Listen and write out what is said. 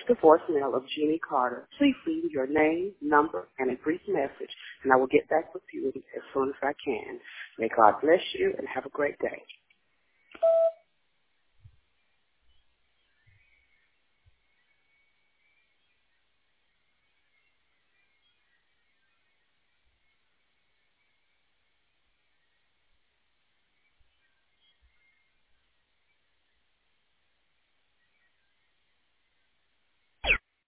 the voicemail of Jeannie Carter. Please leave your name, number, and a brief message, and I will get back with you as soon as I can. May God bless you and have a great day.